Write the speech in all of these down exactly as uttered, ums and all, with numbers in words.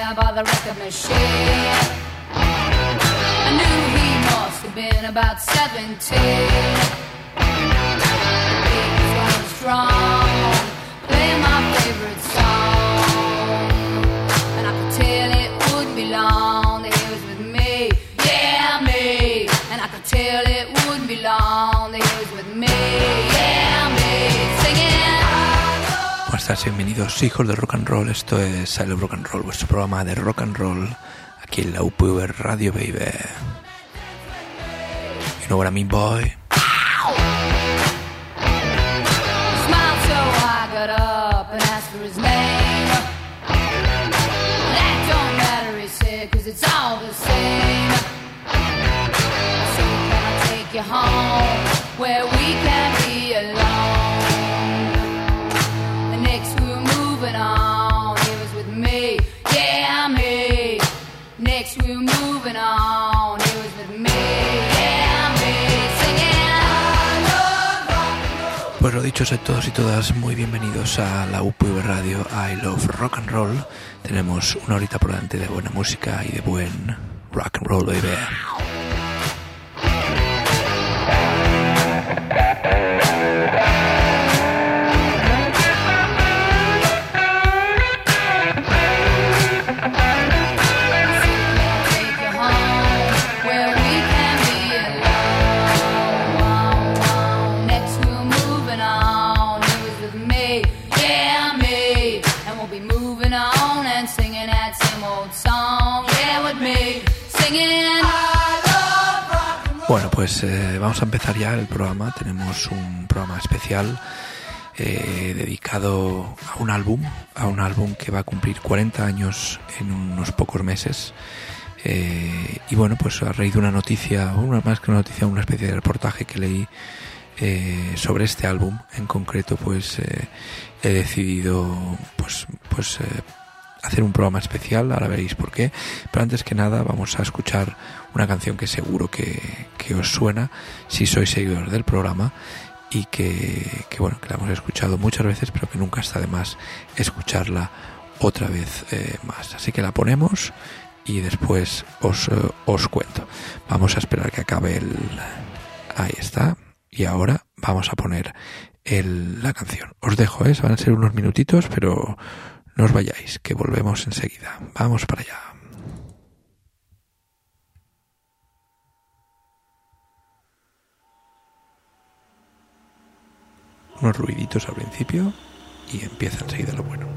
there by the record machine. I knew he must have been about seventeen. He was running strong, playing my favorite song, and I could tell it wouldn't be long that he was with me, yeah me. And I could tell it wouldn't be long that he was with me, yeah me, singing. Buenas tardes, bienvenidos hijos de rock and roll. Esto es I Love Rock and Roll, vuestro programa de rock and roll aquí en la U P V Radio, baby. You know what I mean, boy? Smiled so I got up and asked for his name. That don't matter, he said, cause it's all the same. So can I take you home where we can be alone? The next we were moving on, he was with me, yeah me. Next we were moving on, he was with me, yeah me, singing I love rock and roll. Pues lo dicho, sed todos y todas muy bienvenidos a la U P V Radio I Love Rock and Roll. Tenemos una horita por delante de buena música y de buen rock and roll, baby. Bueno, pues eh, vamos a empezar ya el programa. Tenemos un programa especial eh, dedicado a un álbum, a un álbum que va a cumplir cuarenta años en unos pocos meses. Eh, y bueno, pues a raíz de una noticia, una más que una noticia, una especie de reportaje que leí eh, sobre este álbum en concreto, pues eh, he decidido pues pues eh, hacer un programa especial. Ahora veréis por qué, pero antes que nada vamos a escuchar una canción que seguro que, que os suena si sois seguidores del programa y que, que bueno, que la hemos escuchado muchas veces, pero que nunca está de más escucharla otra vez eh, más. Así que la ponemos y después os, eh, os cuento. Vamos a esperar que acabe el... Ahí está. Y ahora vamos a poner el, la canción. Os dejo, ¿eh? Van a ser unos minutitos, pero no os vayáis, que volvemos enseguida. Vamos para allá. Unos ruiditos al principio y empieza enseguida lo bueno.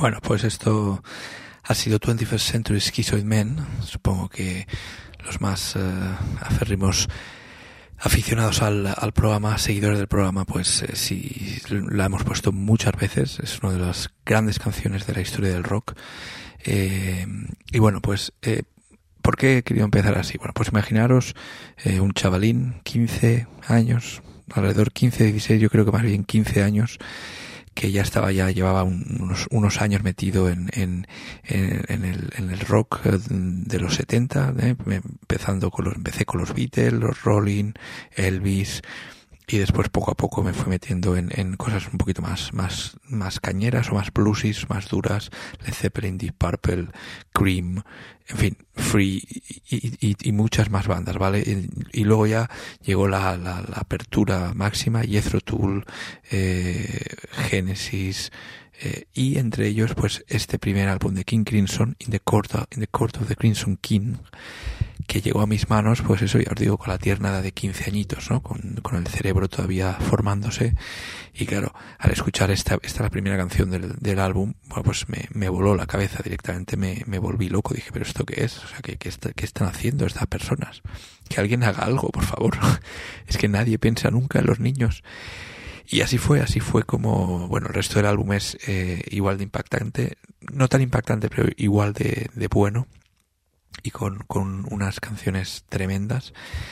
Bueno, pues esto ha sido twenty-first Century Schizoid Men. Supongo que los más uh, aférrimos aficionados al, al programa, seguidores del programa, pues eh, sí, la hemos puesto muchas veces. Es una de las grandes canciones de la historia del rock. Eh, y bueno, pues eh, ¿por qué he querido empezar así? Bueno, pues imaginaros eh, un chavalín, quince años, alrededor quince, dieciséis, yo creo que más bien quince años, que ya estaba, ya llevaba un, unos, unos años metido en, en, en, en, el, en el rock de los setenta, ¿eh? empezando con los, empecé con los Beatles, los Rolling, Elvis, y después poco a poco me fui metiendo en, en cosas un poquito más, más, más cañeras o más bluesies, más duras, Led Zeppelin, Deep Purple, Cream, en fin, Free y, y, y muchas más bandas, ¿vale? Y, y luego ya llegó la, la, la apertura máxima, Jethro Tull, eh, Genesis, eh, y entre ellos pues este primer álbum de King Crimson, In the Court of, in the Court of the Crimson King, que llegó a mis manos, pues eso, ya os digo, con la tierna edad de quince añitos, ¿no? Con, con el cerebro todavía formándose. Y claro, al escuchar esta, esta la primera canción del, del álbum, bueno, pues me, me voló la cabeza directamente, me, me volví loco. Dije, ¿pero esto qué es? O sea, ¿qué, qué, está, qué están haciendo estas personas? Que alguien haga algo, por favor. Es que nadie piensa nunca en los niños. Y así fue, así fue como, bueno, el resto del álbum es eh, igual de impactante, no tan impactante, pero igual de, de bueno. Y con, con unas canciones tremendas.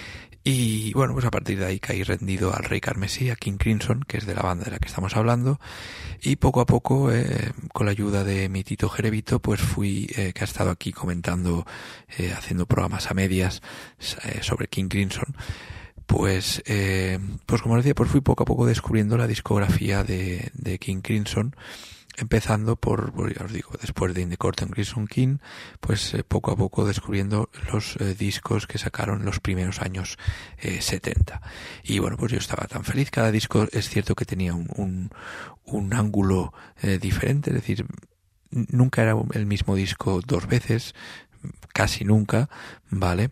Y bueno, pues a partir de ahí caí rendido al Rey Carmesí, a King Crimson, que es de la banda de la que estamos hablando, y poco a poco, eh, con la ayuda de mi Tito Jerevito, pues fui, eh, que ha estado aquí comentando, eh, haciendo programas a medias eh, sobre King Crimson, pues, eh, pues como decía, pues fui poco a poco descubriendo la discografía de, de King Crimson, empezando por, pues ya os digo, después de In the Court of Crimson King, pues eh, poco a poco descubriendo los eh, discos que sacaron en los primeros años eh, setenta. Y bueno, pues yo estaba tan feliz. Cada disco es cierto que tenía un, un, un ángulo eh, diferente, es decir, nunca era el mismo disco dos veces, casi nunca, ¿vale?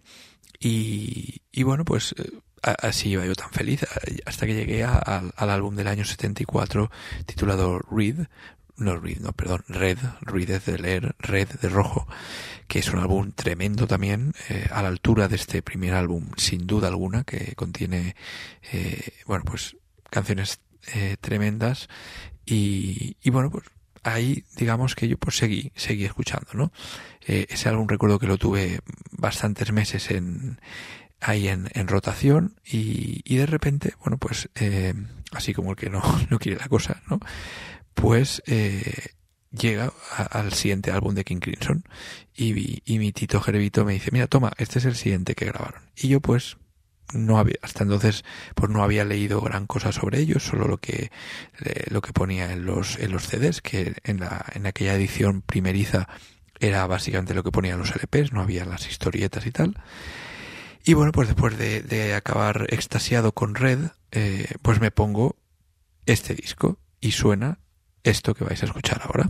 Y, y bueno, pues eh, así iba yo tan feliz hasta que llegué a, a, al álbum del año setenta y cuatro titulado Red, no Red, no, perdón, Red, Red es de leer, Red de rojo, que es un álbum tremendo también, eh, a la altura de este primer álbum, sin duda alguna, que contiene, eh, bueno, pues canciones eh, tremendas y, y bueno, pues ahí digamos que yo pues seguí, seguí escuchando, ¿no? Eh, ese álbum recuerdo que lo tuve bastantes meses en ahí en, en rotación y, y de repente, bueno, pues eh, así como el que no, no quiere la cosa, ¿no? Pues eh, llega a, al siguiente álbum de King Crimson y, y mi Tito Jerevito me dice, mira, toma, este es el siguiente que grabaron. Y yo pues no había, hasta entonces pues no había leído gran cosa sobre ellos, solo lo que eh, lo que ponía en los en los C Ds, que en la en aquella edición primeriza era básicamente lo que ponía en los L Ps, no había las historietas y tal. Y bueno, pues después de, de acabar extasiado con Red, eh, pues me pongo este disco y suena esto que vais a escuchar ahora.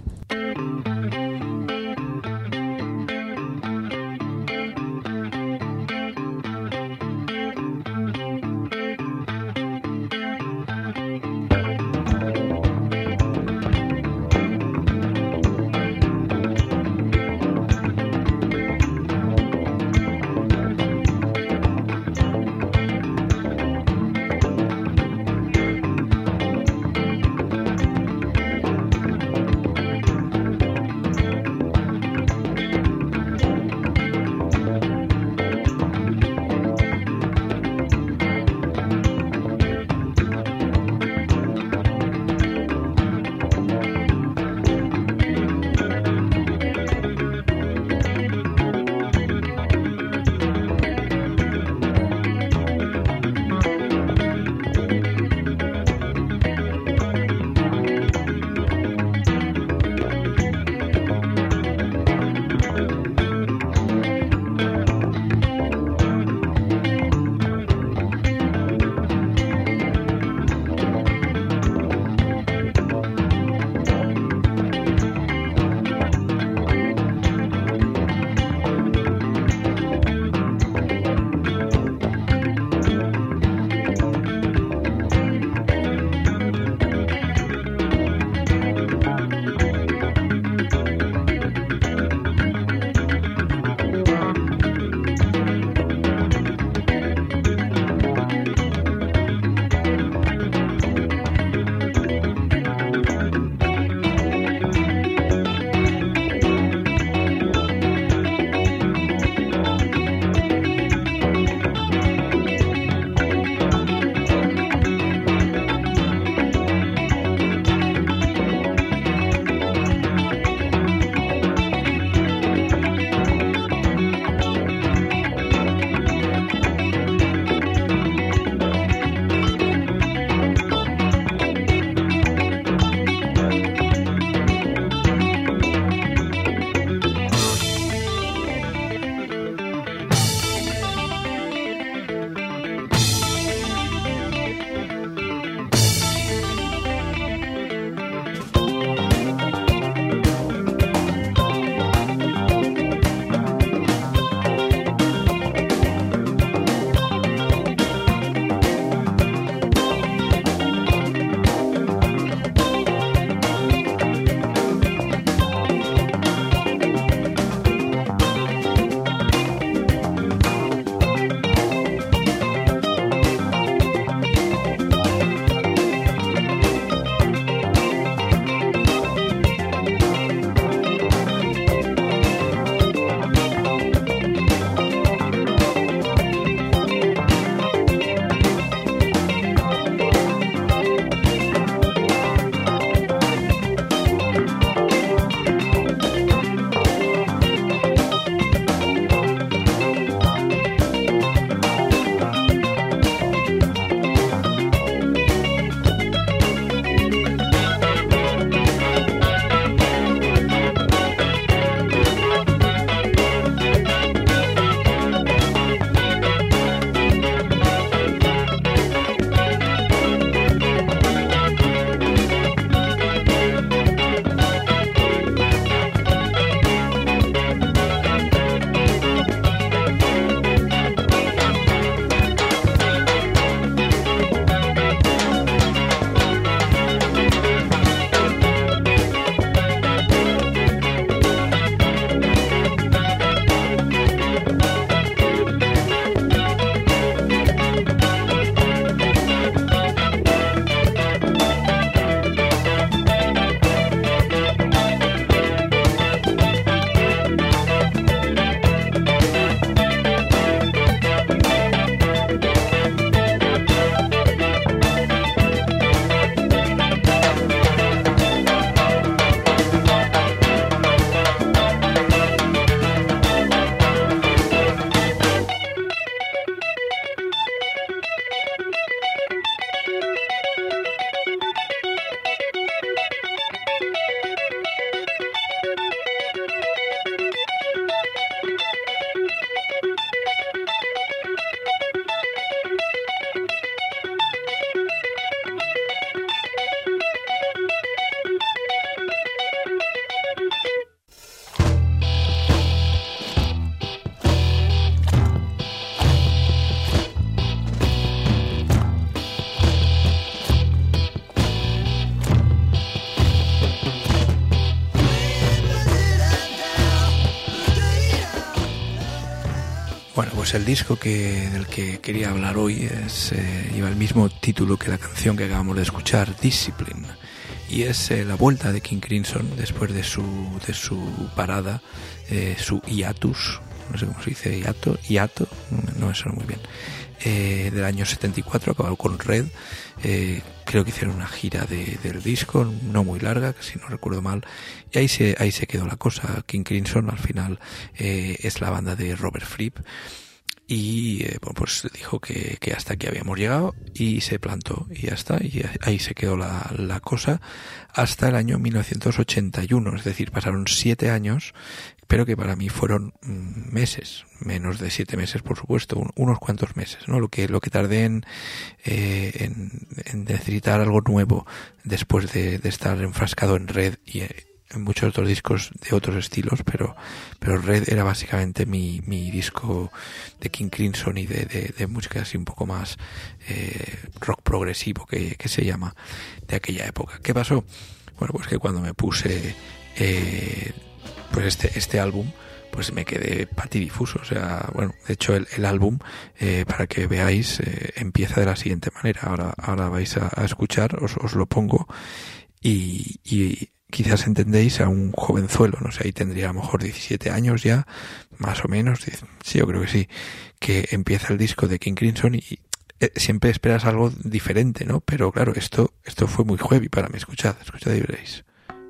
Bueno, pues el disco que del que quería hablar hoy es, eh, lleva el mismo título que la canción que acabamos de escuchar, Discipline, y es eh, la vuelta de King Crimson después de su de su parada, eh, su hiatus, no sé cómo se dice, hiato, hiato, no me suena muy bien, eh, del año setenta y cuatro, acabado con Red. Eh, creo que hicieron una gira de, del disco, no muy larga, que si no recuerdo mal, y ahí se ahí se quedó la cosa. King Crimson al final eh, es la banda de Robert Fripp, y eh, bueno, pues dijo que, que hasta aquí habíamos llegado y se plantó y ya está, y ahí se quedó la, la cosa hasta el año mil novecientos ochenta y uno, es decir, pasaron siete años, pero que para mí fueron meses, menos de siete meses, por supuesto, un, unos cuantos meses, ¿no? Lo que lo que tardé en, eh, en, en necesitar algo nuevo después de, de estar enfrascado en Red y eh, en muchos otros discos de otros estilos, pero pero Red era básicamente mi mi disco de King Crimson y de, de, de música así un poco más eh, rock progresivo, que, que se llama, de aquella época. ¿Qué pasó? Bueno, pues que cuando me puse eh, pues este este álbum, pues me quedé patidifuso. O sea, bueno, de hecho el, el álbum, eh, para que veáis, eh, empieza de la siguiente manera. Ahora ahora vais a, a escuchar, os, os lo pongo, y, y quizás entendéis a un jovenzuelo, no sé, ahí tendría a lo mejor diecisiete años ya, más o menos, sí, yo creo que sí, que empieza el disco de King Crimson y eh, siempre esperas algo diferente, ¿no? Pero claro, esto esto fue muy heavy para mí. Escuchad, escuchad y veréis.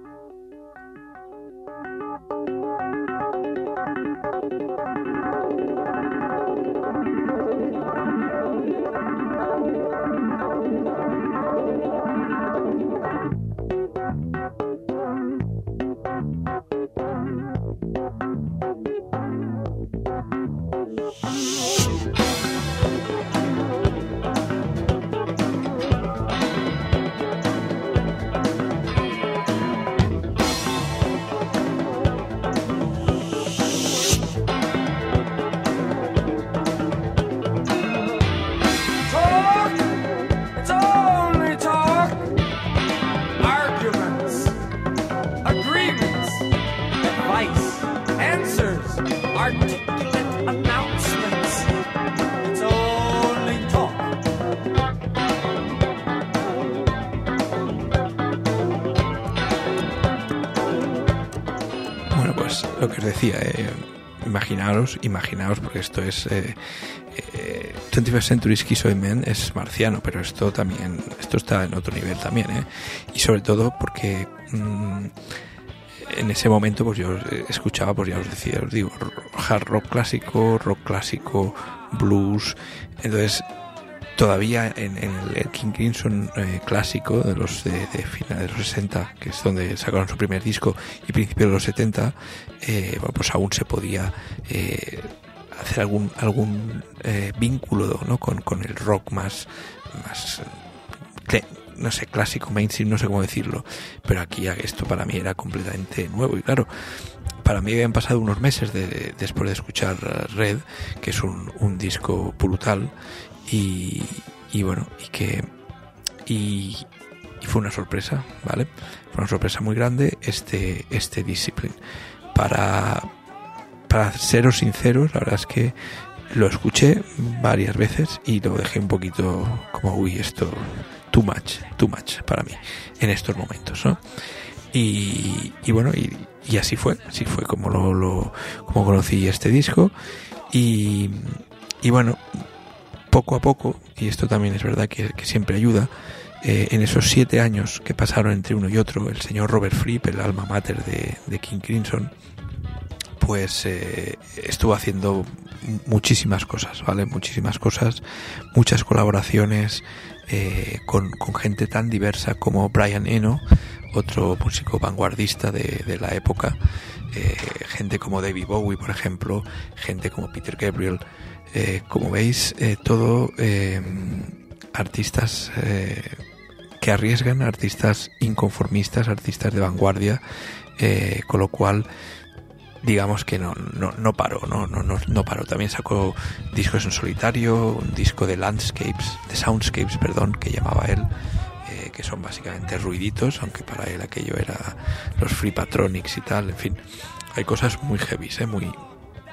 Lo que os decía, eh, imaginaros, imaginaos, porque esto es eh, eh, twenty-first Century Schizoid Man es marciano, pero esto también, esto está en otro nivel también, ¿eh? Y sobre todo porque mmm, en ese momento pues yo escuchaba, pues ya os decía, os digo, hard rock clásico, rock clásico, blues. Entonces todavía en, en el King Crimson eh, clásico de los de, de finales de los sesenta, que es donde sacaron su primer disco, y principios de los setenta, eh, bueno, pues aún se podía eh, hacer algún algún eh, vínculo, ¿no? con, con el rock más más cl- no sé, clásico, mainstream, no sé cómo decirlo, pero aquí esto para mí era completamente nuevo. Y claro, para mí habían pasado unos meses de, de, después de escuchar Red, que es un, un disco brutal. Y, y bueno, y que y, y fue una sorpresa, ¿vale? Fue una sorpresa muy grande este este Discipline. Para para seros sinceros, la verdad es que lo escuché varias veces y lo dejé un poquito como, uy, esto too much, too much para mí en estos momentos, ¿no? Y, y bueno, y, y así fue, así fue como lo, lo como conocí este disco. Y, y bueno, poco a poco, y esto también es verdad que, que siempre ayuda, eh, en esos siete años que pasaron entre uno y otro, el señor Robert Fripp, el alma mater de, de King Crimson, pues eh, estuvo haciendo muchísimas cosas, ¿vale? Muchísimas cosas, muchas colaboraciones eh, con, con gente tan diversa como Brian Eno, otro músico vanguardista de, de la época, eh, gente como David Bowie, por ejemplo, gente como Peter Gabriel. Eh, como veis, eh, todo eh, artistas eh, que arriesgan, artistas inconformistas, artistas de vanguardia, eh, con lo cual digamos que no no no paró, no no no no paró. También sacó discos en solitario, un disco de landscapes, de soundscapes, perdón, que llamaba él, eh, que son básicamente ruiditos, aunque para él aquello era los Free Patronics y tal. En fin, hay cosas muy heavy, eh, muy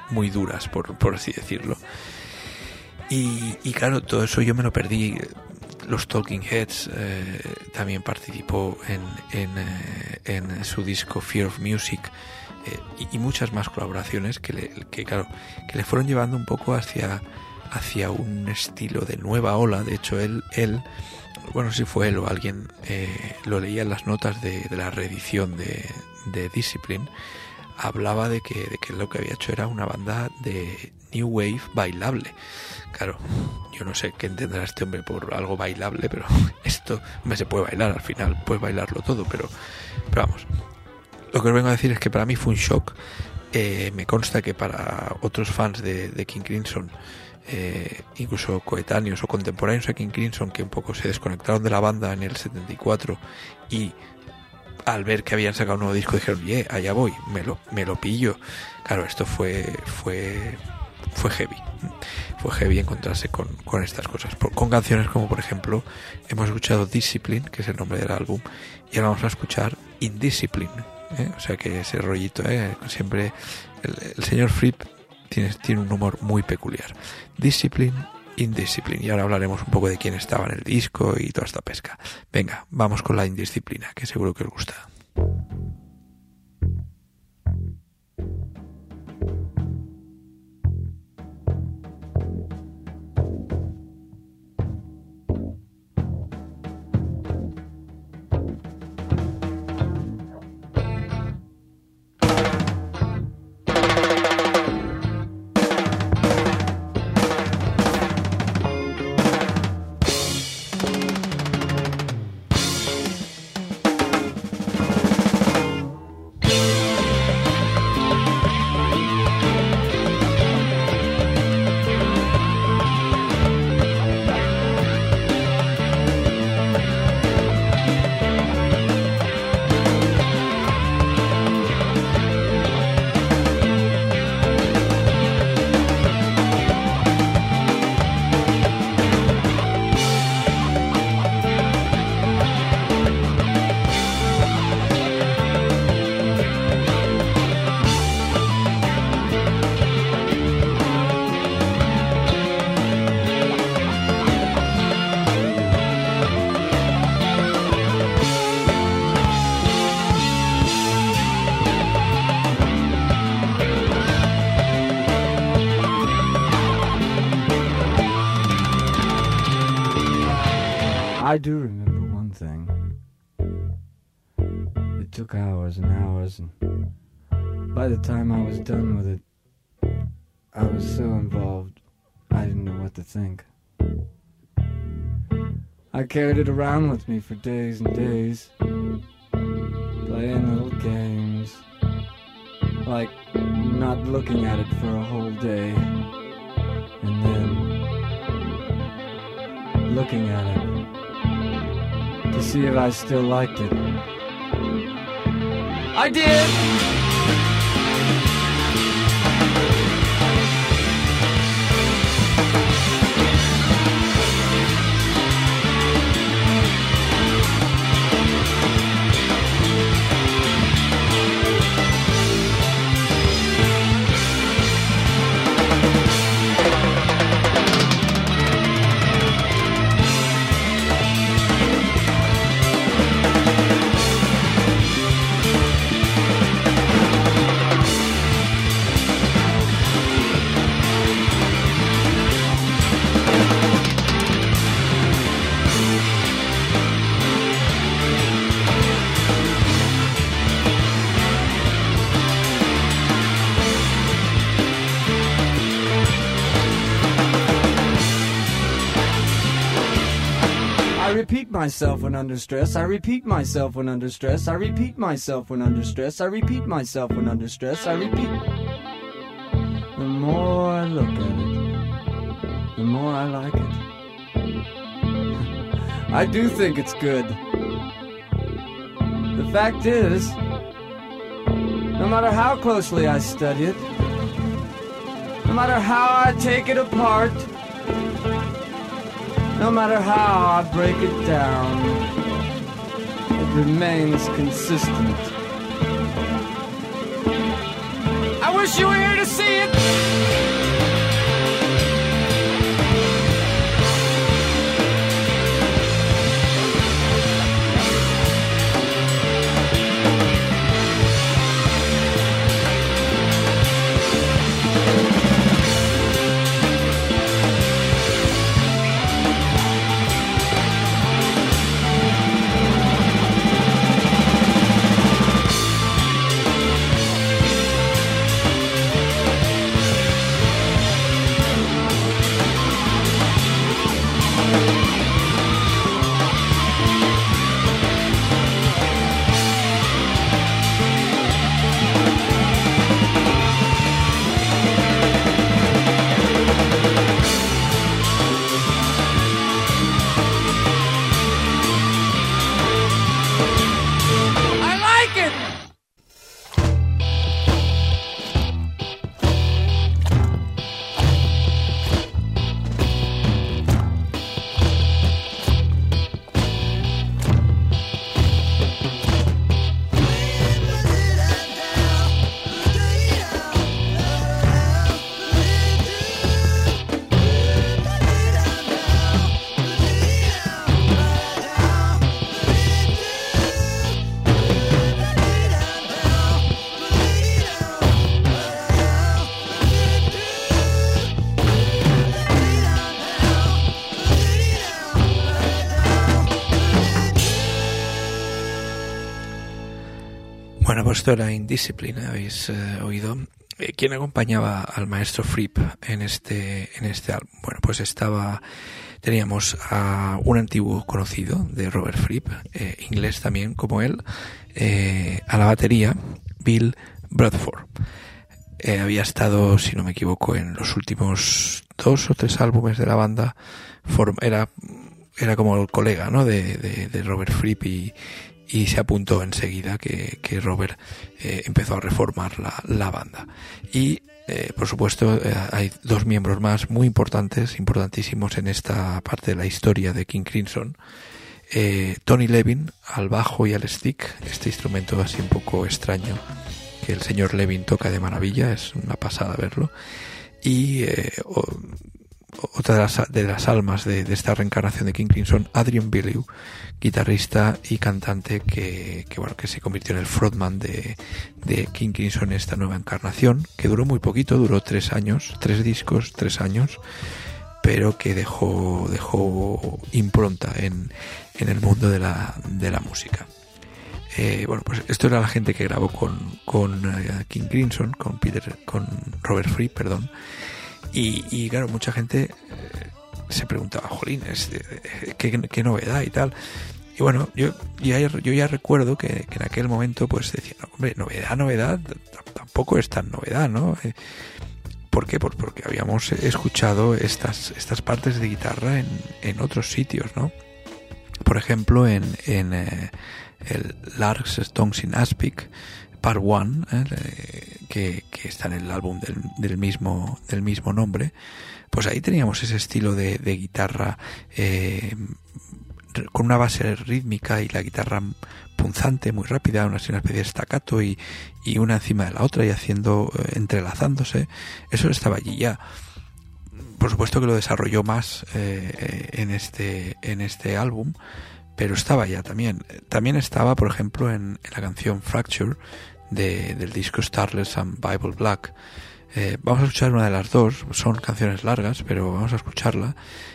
muy duras, por, por así decirlo. Y, y claro, todo eso yo me lo perdí. Los Talking Heads eh, también participó en, en, eh, en su disco Fear of Music, eh, y, y muchas más colaboraciones que, le, que claro, que le fueron llevando un poco hacia, hacia un estilo de nueva ola. De hecho, él, él bueno, si fue él o alguien, eh, lo leía en las notas de, de la reedición de, de Discipline, hablaba de que, de que lo que había hecho era una banda de New Wave bailable. Claro, yo no sé qué entenderá este hombre por algo bailable, pero esto me se puede bailar al final, puedes bailarlo todo, pero, pero vamos, lo que os vengo a decir es que para mí fue un shock. Eh, me consta que para otros fans de, de King Crimson, eh, incluso coetáneos o contemporáneos a King Crimson, que un poco se desconectaron de la banda en el setenta y cuatro y al ver que habían sacado un nuevo disco dijeron, yeah, allá voy, me lo, me lo pillo. Claro, esto fue fue fue heavy. Fue heavy encontrarse con, con estas cosas. Por, con canciones como, por ejemplo, hemos escuchado Discipline, que es el nombre del álbum, y ahora vamos a escuchar Indiscipline. ¿eh? O sea que ese rollito, ¿eh? siempre el, el señor Fripp tiene, tiene un humor muy peculiar. Discipline, Indiscipline. Y ahora hablaremos un poco de quién estaba en el disco y toda esta pesca. Venga, vamos con la Indisciplina, que seguro que os gusta. I do remember one thing. It took hours and hours, and by the time I was done with it, I was so involved, I didn't know what to think. I carried it around with me for days and days, playing little games, like not looking at it for a whole day, and then looking at it to see if I still liked it. I did! I repeat myself when under stress. I repeat myself when under stress. I repeat myself when under stress. I repeat myself when under stress. I repeat. The more I look at it, the more I like it. I do think it's good. The fact is, no matter how closely I study it, no matter how I take it apart, no matter how I break it down, it remains consistent. I wish wish you were here to see it. Bueno, pues esto era Indiscipline, habéis eh, oído. Eh, ¿Quién acompañaba al maestro Fripp en este en este álbum? Bueno, pues estaba teníamos a un antiguo conocido de Robert Fripp, eh, inglés también como él, eh, a la batería, Bill Bruford. Eh, había estado, si no me equivoco, en los últimos dos o tres álbumes de la banda. Form, era era como el colega, ¿no?, de, de, de Robert Fripp y y se apuntó enseguida que, que Robert eh, empezó a reformar la, la banda. Y, eh, por supuesto, eh, hay dos miembros más muy importantes, importantísimos en esta parte de la historia de King Crimson. Eh, Tony Levin al bajo y al stick, este instrumento así un poco extraño, que el señor Levin toca de maravilla, es una pasada verlo. Y eh, o, otra de las, de las almas de, de esta reencarnación de King Crimson, Adrian Belew, guitarrista y cantante que, que bueno, que se convirtió en el frontman de, de King Crimson en esta nueva encarnación, que duró muy poquito, duró tres años, tres discos, tres años, pero que dejó, dejó impronta en, en el mundo de la, de la música. Eh, bueno, pues esto era la gente que grabó con, con uh, King Crimson, con Peter, con Robert Fripp, perdón. Y, y claro, mucha gente eh, se preguntaba, jolines, ¿qué, qué novedad y tal? Y bueno, yo ya, yo ya recuerdo que, que en aquel momento pues decía, no, hombre, novedad, novedad, tampoco es tan novedad, ¿no? Eh, ¿Por qué? Pues porque habíamos escuchado estas, estas partes de guitarra en, en otros sitios, ¿no? Por ejemplo, en, en eh, el Larks Stones in Aspic, Part One, eh, que, que está en el álbum del, del mismo del mismo nombre, pues ahí teníamos ese estilo de, de guitarra eh, con una base rítmica y la guitarra punzante, muy rápida, una, una especie de staccato y, y una encima de la otra y haciendo, eh, entrelazándose. Eso estaba allí ya. Por supuesto que lo desarrolló más eh, en este en este álbum, pero estaba ya también. También estaba, por ejemplo, en, en la canción Fracture de, del disco Starless and Bible Black. Eh, vamos a escuchar una de las dos, son canciones largas, pero vamos a escucharla.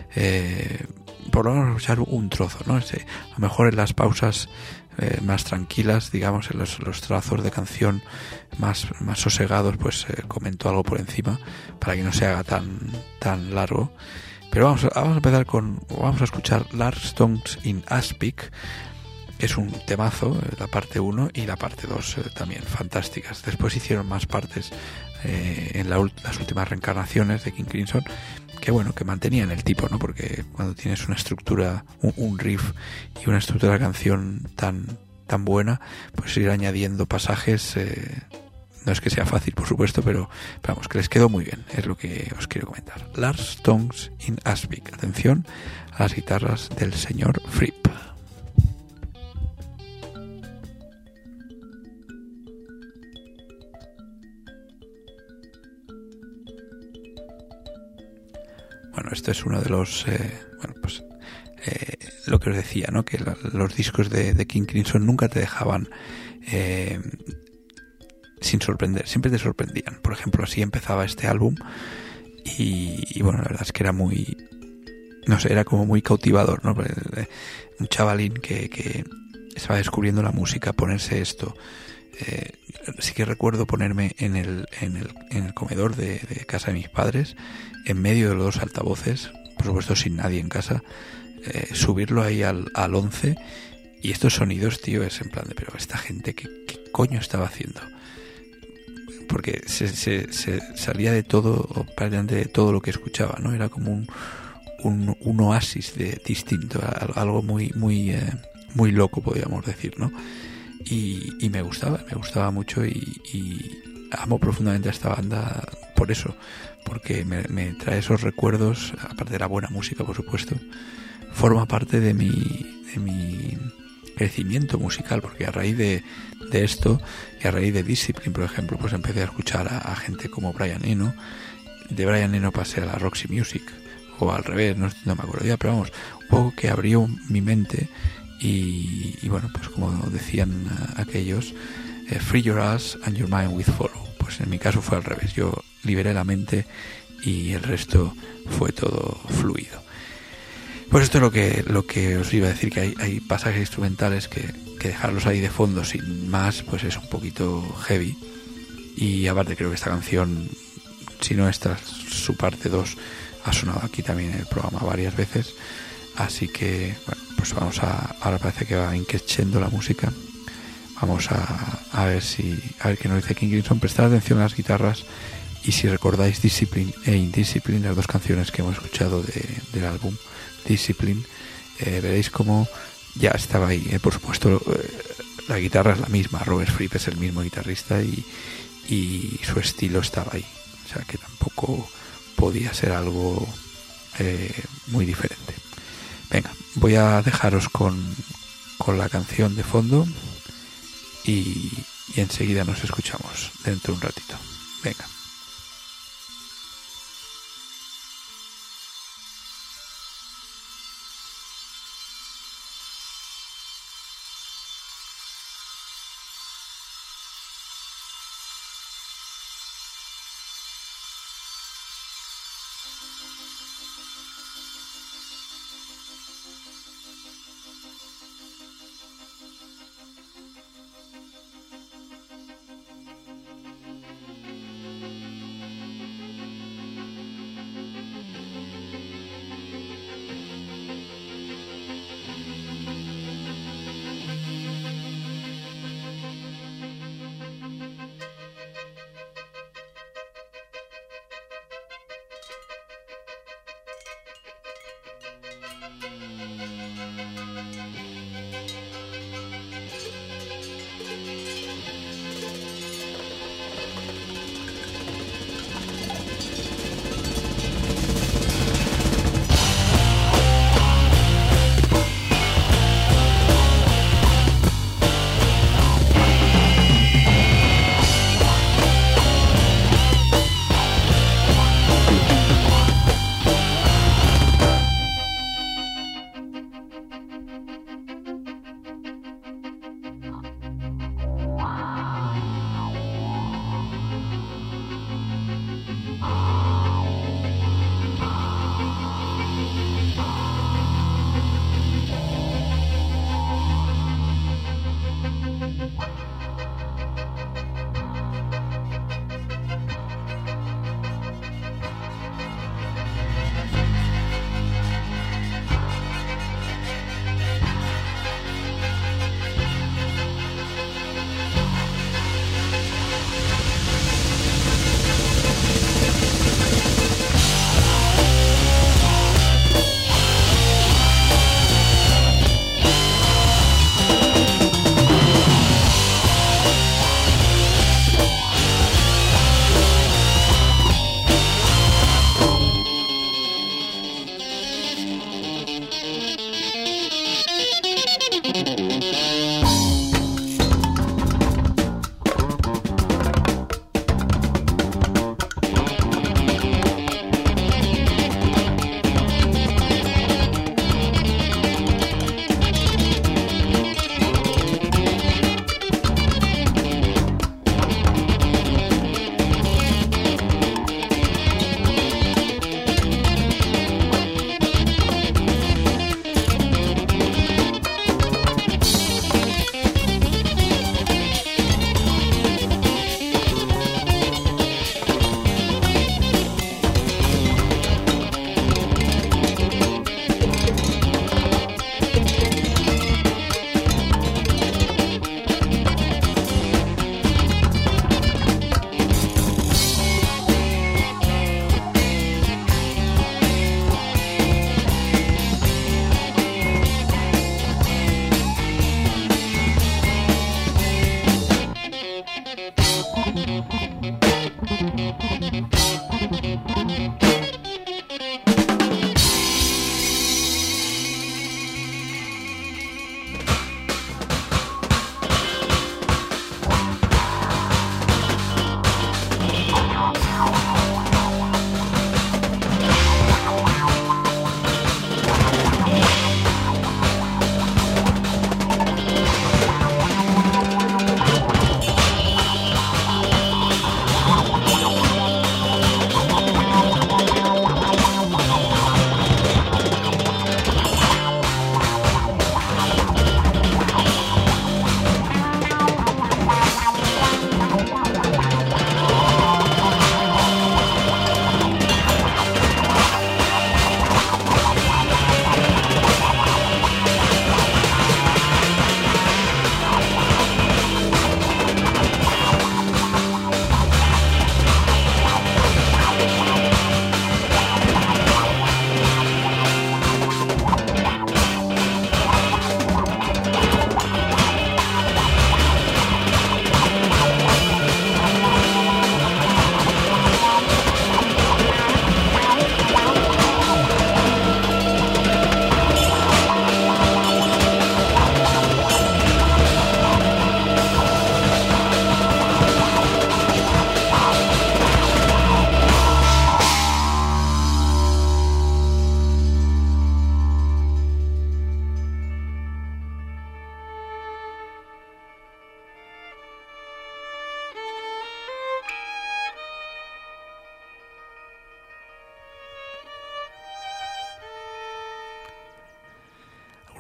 Eh, por lo menos vamos a escuchar un trozo, ¿no? Este, a lo mejor en las pausas eh, más tranquilas, digamos, en los, los trazos de canción más, más sosegados, pues eh, comento algo por encima para que no se haga tan, tan largo. Pero vamos a, vamos a empezar con, vamos a escuchar Larks Stones in Aspic, que es un temazo, la parte uno y la parte dos eh, también fantásticas. Después hicieron más partes eh, en la, las últimas reencarnaciones de King Crimson, que bueno, que mantenían el tipo, ¿no? Porque cuando tienes una estructura, un, un riff y una estructura de canción tan, tan buena, pues ir añadiendo pasajes, eh, no es que sea fácil, por supuesto, pero, pero vamos, que les quedó muy bien, es lo que os quiero comentar. Larks Stones in Aspic. Atención a las guitarras del señor Fripp. Bueno, esto es uno de los... Eh, bueno, pues eh, lo que os decía, ¿no? Que la, los discos de, de King Crimson nunca te dejaban eh, sin sorprender, siempre te sorprendían. Por ejemplo, así empezaba este álbum y, y bueno, la verdad es que era muy... No sé, era como muy cautivador, ¿no? Un chavalín que, que estaba descubriendo la música, ponerse esto... Eh, sí que recuerdo ponerme en el, en el, en el comedor de, de casa de mis padres, en medio de los dos altavoces, por supuesto sin nadie en casa, eh, subirlo ahí al, al once, y estos sonidos, tío, es en plan de, pero esta gente, ¿qué, qué coño estaba haciendo? Porque se, se, se salía de todo, o prácticamente de todo lo que escuchaba, ¿no? Era como un, un, un oasis de distinto, algo muy, muy, eh, muy loco, podríamos decir, ¿no? Y, y me gustaba, me gustaba mucho y, y amo profundamente a esta banda por eso, porque me, me trae esos recuerdos, aparte de la buena música, por supuesto, forma parte de mi, de mi crecimiento musical, porque a raíz de, de esto y a raíz de Discipline, por ejemplo, pues empecé a escuchar a, a gente como Brian Eno. De Brian Eno pasé a la Roxy Music, o al revés, no, no me acuerdo ya, pero vamos, un poco que abrió mi mente. Y, y bueno, pues como decían uh, aquellos, eh, free your ass and your mind will follow. Pues en mi caso fue al revés, yo liberé la mente y el resto fue todo fluido. Pues esto es lo que lo que os iba a decir, que hay, hay pasajes instrumentales que, que dejarlos ahí de fondo sin más, pues es un poquito heavy. Y aparte creo que esta canción, si no esta, su parte dos, ha sonado aquí también en el programa varias veces. Así que, bueno, pues vamos a... Ahora parece que va increciendo la música. Vamos a, a ver si... A ver qué nos dice King Crimson. Prestad atención a las guitarras. Y si recordáis Discipline e Indiscipline, las dos canciones que hemos escuchado de, del álbum Discipline, eh, veréis cómo ya estaba ahí. Eh, por supuesto, eh, la guitarra es la misma. Robert Fripp es el mismo guitarrista y, y su estilo estaba ahí. O sea que tampoco podía ser algo eh, muy diferente. Venga, voy a dejaros con, con la canción de fondo y, y enseguida nos escuchamos dentro de un ratito. Venga.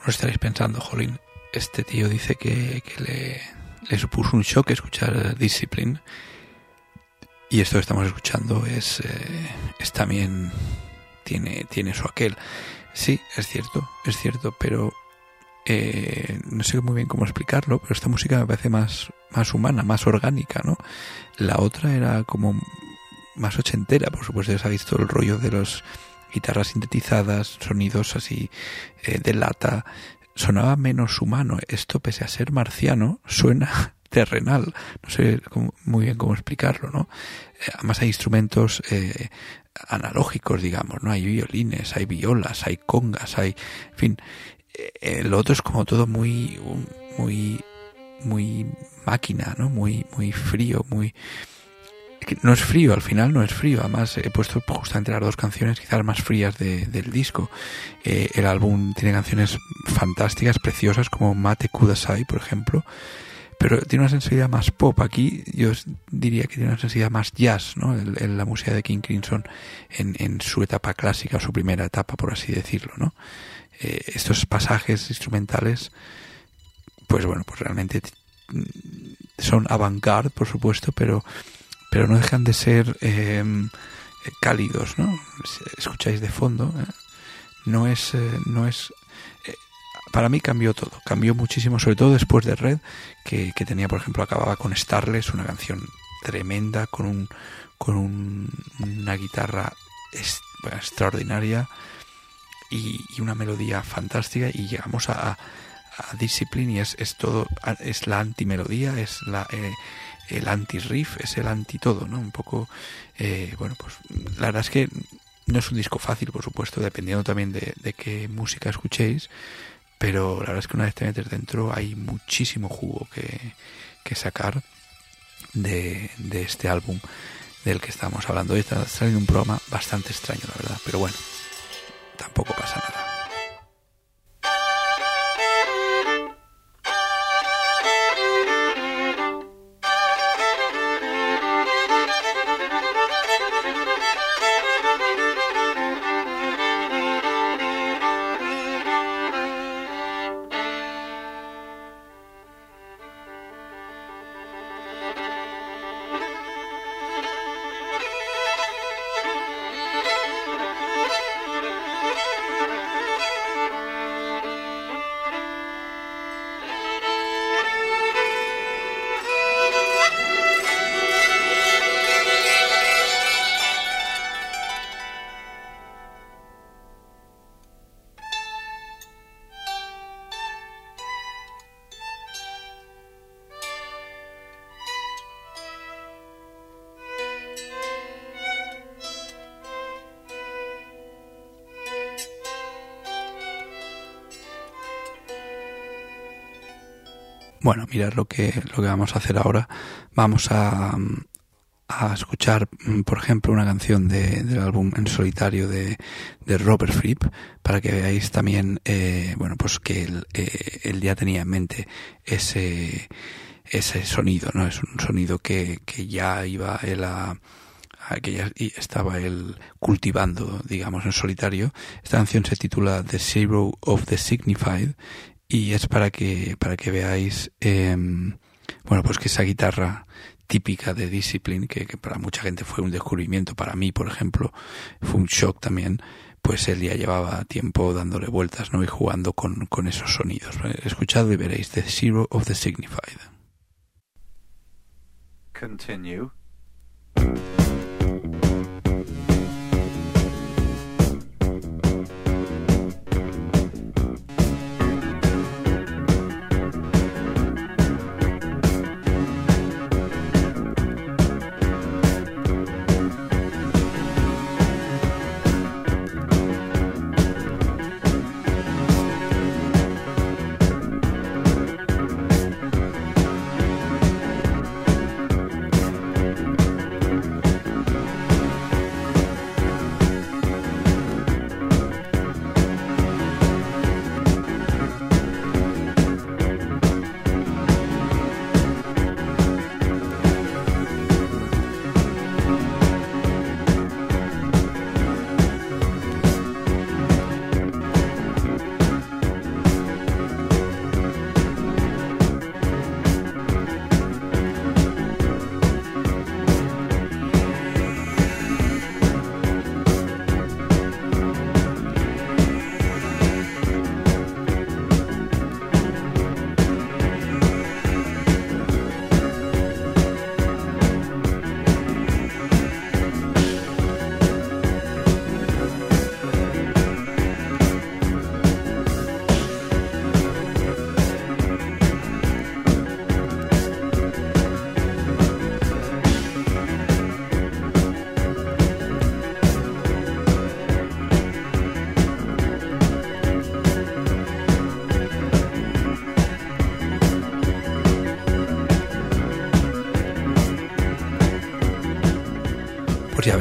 algunos estaréis pensando, jolín, este tío dice que, que le, le supuso un shock escuchar Discipline, y esto que estamos escuchando es, eh, es también tiene, tiene su aquel. Sí, es cierto, es cierto, pero eh, no sé muy bien cómo explicarlo, pero esta música me parece más, más humana, más orgánica, ¿no? La otra era como más ochentera, por supuesto, ya sabéis todo el rollo de los guitarras sintetizadas, sonidos así eh, de lata, sonaba menos humano. Esto, pese a ser marciano, suena terrenal, no sé cómo, muy bien cómo explicarlo, ¿no? Eh, además hay instrumentos eh, analógicos, digamos, ¿no? Hay violines, hay violas, hay congas, hay, en fin, eh, lo otro es como todo muy, muy, muy máquina, ¿no? Muy, muy frío, muy, no es frío, al final no es frío. Además he puesto justamente las dos canciones quizás más frías de, del disco. Eh, el álbum tiene canciones fantásticas, preciosas, como Mate Kudasai, por ejemplo, pero tiene una sensibilidad más pop. Aquí yo diría que tiene una sensibilidad más jazz, ¿no? En, en la música de King Crimson en, en su etapa clásica, o su primera etapa, por así decirlo, ¿no? Eh, estos pasajes instrumentales, pues bueno, pues realmente son avant-garde, por supuesto, pero pero no dejan de ser eh, cálidos, ¿no? Escucháis de fondo, ¿eh? No es, eh, no es, eh, para mí cambió todo, cambió muchísimo, sobre todo después de Red, que, que tenía, por ejemplo, acababa con Starless, una canción tremenda, con un, con un, una guitarra est, bueno, extraordinaria y, y una melodía fantástica, y llegamos a, a Discipline y es, es todo, es la antimelodía, es la, eh, el anti-riff, es el anti-todo, ¿no? Un poco, eh, bueno, pues la verdad es que no es un disco fácil, por supuesto, dependiendo también de, de qué música escuchéis, pero la verdad es que una vez te metes dentro hay muchísimo jugo que, que sacar de, de este álbum del que estamos hablando. Hoy está saliendo un programa bastante extraño, la verdad, pero bueno, tampoco pasa nada. Bueno, mirad lo que lo que vamos a hacer ahora. Vamos a, a escuchar, por ejemplo, una canción de, del álbum en solitario de, de Robert Fripp, para que veáis también, eh, bueno, pues que él, eh, él ya tenía en mente ese ese sonido, ¿no? Es un sonido que, que ya iba él a, a que ya estaba él cultivando, digamos, en solitario. Esta canción se titula The Zero of the Signified. Y es para que para que veáis, eh, bueno, pues que esa guitarra típica de Discipline, que, que para mucha gente fue un descubrimiento, para mí, por ejemplo, fue un shock también, pues él ya llevaba tiempo dándole vueltas, ¿no? Y jugando con, con esos sonidos. Escuchad y veréis The Zero of the Signified. Continue.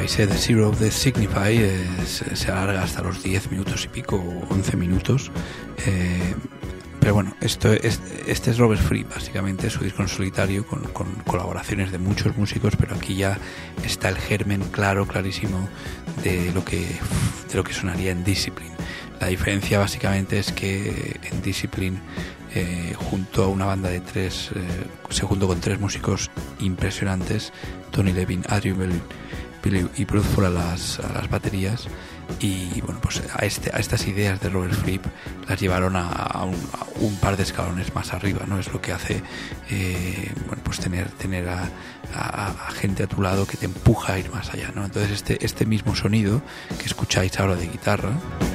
sabéis, ¿eh? The Zero of the Signify eh, se, se alarga hasta los diez minutos y pico, o once minutos. Eh, pero bueno, esto es, este es Robert Fripp, básicamente, su disco en solitario, con, con colaboraciones de muchos músicos, pero aquí ya está el germen claro, clarísimo, de lo que, de lo que sonaría en Discipline. La diferencia básicamente es que en Discipline, eh, junto a una banda de tres, eh, se juntó con tres músicos impresionantes, Tony Levin, Adrian Belew y Bruce Ford a las, a las baterías, y bueno, pues a, este, a estas ideas de Robert Fripp las llevaron a, a, un, a un par de escalones más arriba, ¿no? Es lo que hace eh, bueno, pues tener, tener a, a, a gente a tu lado que te empuja a ir más allá, ¿no? Entonces este, este mismo sonido que escucháis ahora de guitarra,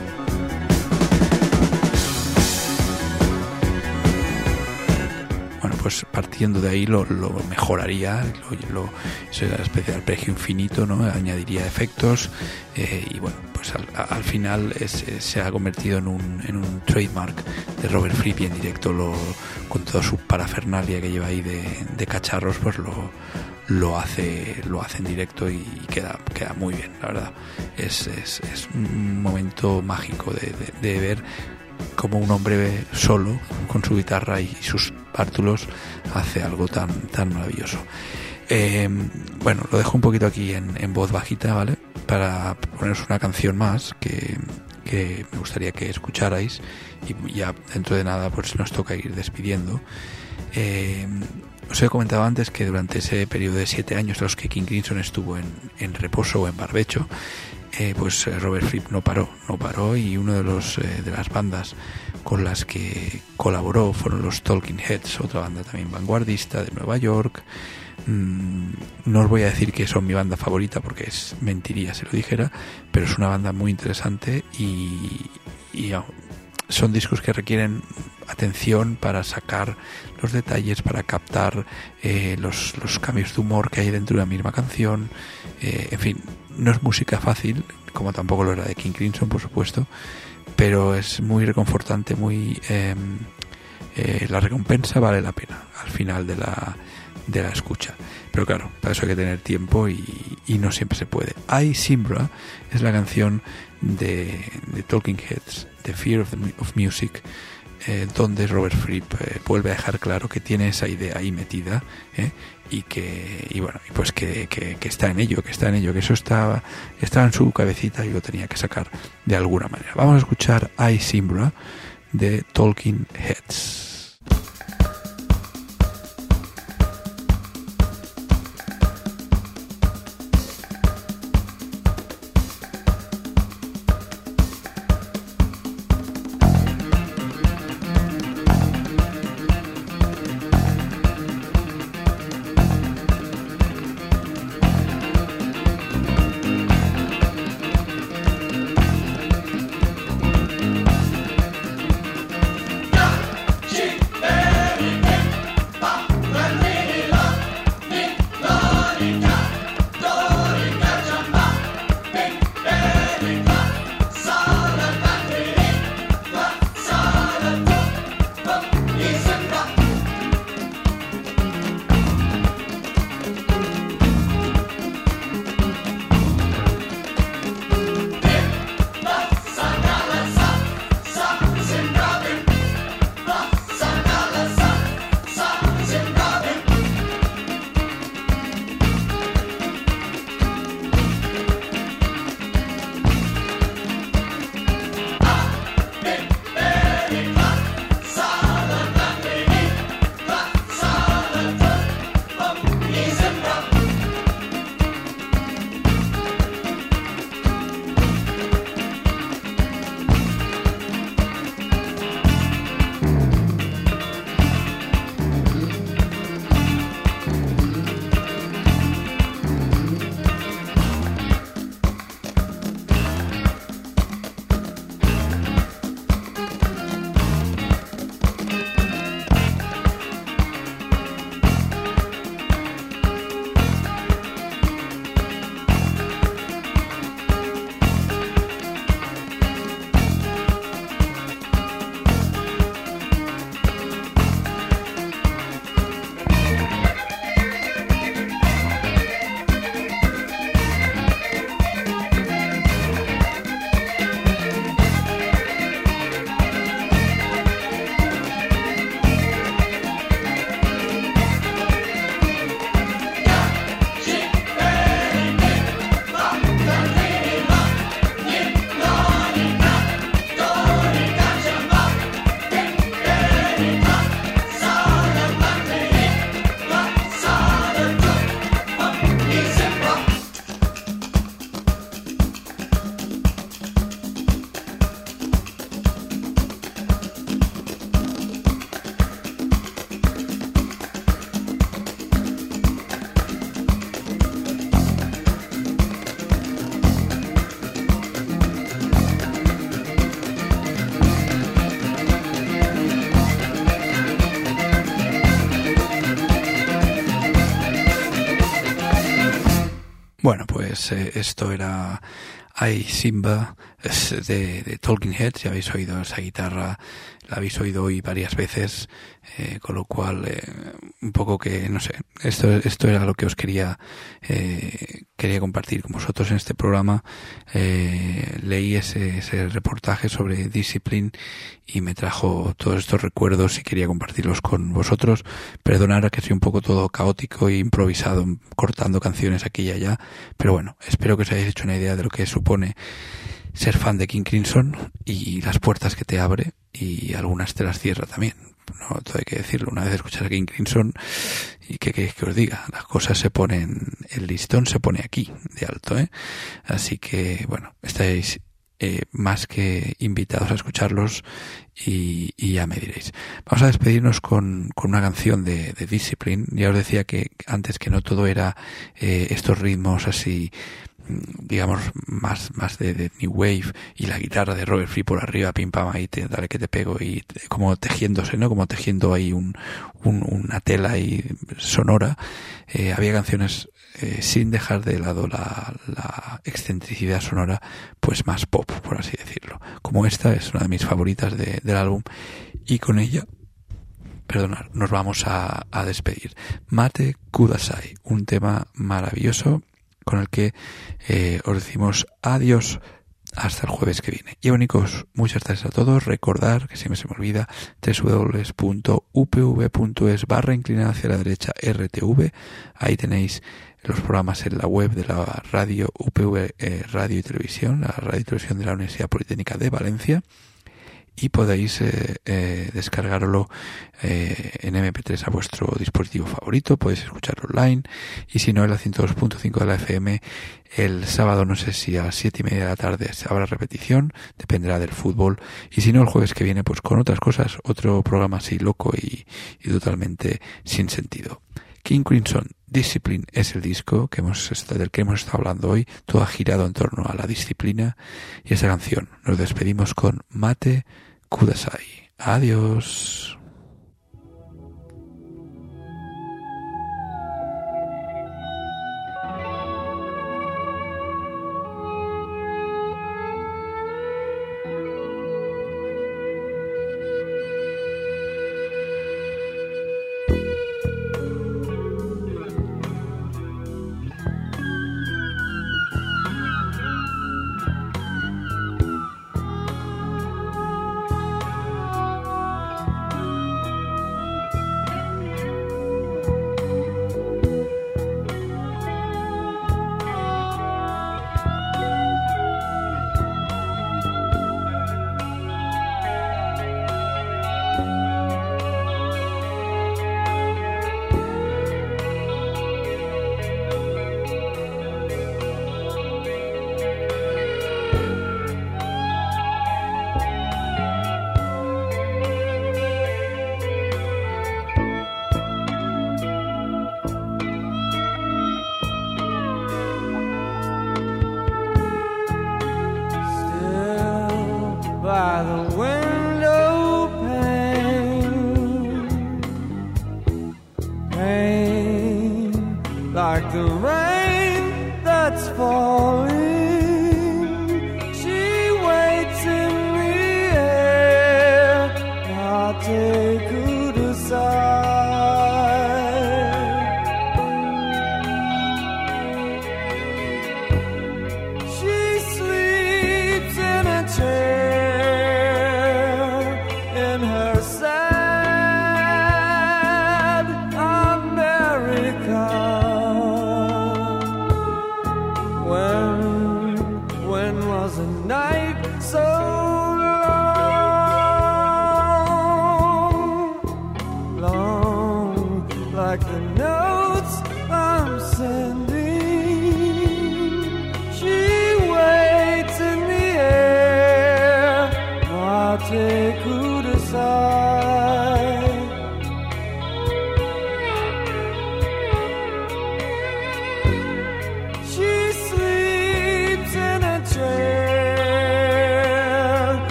pues partiendo de ahí lo, lo mejoraría, lo, lo, sería una especie de arpegio infinito, ¿no? Añadiría efectos, eh, y bueno, pues al, al final es, es, se ha convertido en un, en un trademark de Robert Fripp, y en directo lo, con toda su parafernalia que lleva ahí de, de cacharros, pues lo, lo hace lo hace en directo y queda, queda muy bien, la verdad. Es, es, es un momento mágico de, de, de ver como un hombre solo con su guitarra y sus bártulos hace algo tan tan maravilloso. Eh, bueno, lo dejo un poquito aquí en, en voz bajita, ¿vale? Para poneros una canción más que, que me gustaría que escucharais, y ya dentro de nada pues nos toca ir despidiendo. Eh, os he comentado antes que durante ese periodo de siete años en los que King Crimson estuvo en, en reposo o en barbecho, Eh, pues Robert Fripp no paró, no paró y uno de los eh, de las bandas con las que colaboró fueron los Talking Heads, otra banda también vanguardista de Nueva York. Mm, no os voy a decir que son mi banda favorita porque es mentiría si lo dijera, pero es una banda muy interesante y, y oh, son discos que requieren atención para sacar los detalles, para captar eh, los, los cambios de humor que hay dentro de la misma canción. Eh, en fin, no es música fácil, como tampoco lo era de King Crimson, por supuesto, pero es muy reconfortante, muy eh, eh, la recompensa vale la pena al final de la de la escucha. Pero claro, para eso hay que tener tiempo y, y no siempre se puede. I, Simbra es la canción de, de Talking Heads, The Fear of, the, of Music, eh, donde Robert Fripp eh, vuelve a dejar claro que tiene esa idea ahí metida, eh, y que y bueno y pues que, que, que está en ello, que está en ello, que eso estaba, estaba en su cabecita y lo tenía que sacar de alguna manera. Vamos a escuchar I, Simbra de Talking Heads. She Bueno, pues eh, esto era I, Simba, de, de Talking Heads. Ya habéis oído esa guitarra, la habéis oído hoy varias veces, eh, con lo cual eh, un poco que, no sé, esto esto era lo que os quería eh, quería compartir con vosotros en este programa. Eh, leí ese, ese reportaje sobre Discipline y me trajo todos estos recuerdos y quería compartirlos con vosotros. Perdonad que soy un poco todo caótico e improvisado, cortando canciones aquí y allá, pero bueno, espero que os hayáis hecho una idea de lo que supone ser fan de King Crimson y las puertas que te abre, y algunas te las cierra también. No, todo hay que decirlo. Una vez escuchas a King Crimson, y que queréis que os diga, las cosas se ponen, el listón se pone aquí de alto, ¿eh? Así que bueno, estáis eh, más que invitados a escucharlos y, y ya me diréis. Vamos a despedirnos con, con una canción de, de Discipline. Ya os decía que antes que no todo era eh, estos ritmos así, digamos, más más de, de New Wave, y la guitarra de Robert Fripp por arriba, pim pam, ahí te, dale que te pego, y te, como tejiéndose, ¿no? Como tejiendo ahí un, un una tela ahí sonora. Eh, había canciones eh, sin dejar de lado la, la excentricidad sonora, pues más pop, por así decirlo. Como esta es una de mis favoritas de, del álbum, y con ella, perdonad, nos vamos a, a despedir. Mate Kudasai, un tema maravilloso con el que eh, os decimos adiós hasta el jueves que viene. Y únicos, muchas gracias a todos. Recordar, que siempre se me olvida, doble u doble u doble u punto u p v punto es barra inclinada hacia la derecha R T V. Ahí tenéis los programas en la web de la radio U P V, eh, Radio y Televisión, la radio y televisión de la Universidad Politécnica de Valencia. Y podéis eh, eh, descargarlo eh, en eme pe tres a vuestro dispositivo favorito. Podéis escucharlo online, y si no, en la ciento dos punto cinco de la F M el sábado, no sé si a las siete y media de la tarde habrá repetición, dependerá del fútbol, y si no, el jueves que viene pues con otras cosas, otro programa así loco y, y totalmente sin sentido. King Crimson, Discipline es el disco que hemos, del que hemos estado hablando hoy. Todo ha girado en torno a la disciplina y esa canción. Nos despedimos con Mate Kudasai. Adiós. By the window pane, pain like the rain that's falling. She waits in the air, I'll take her to side. She sleeps in a chair in her sad America. When, when was a night so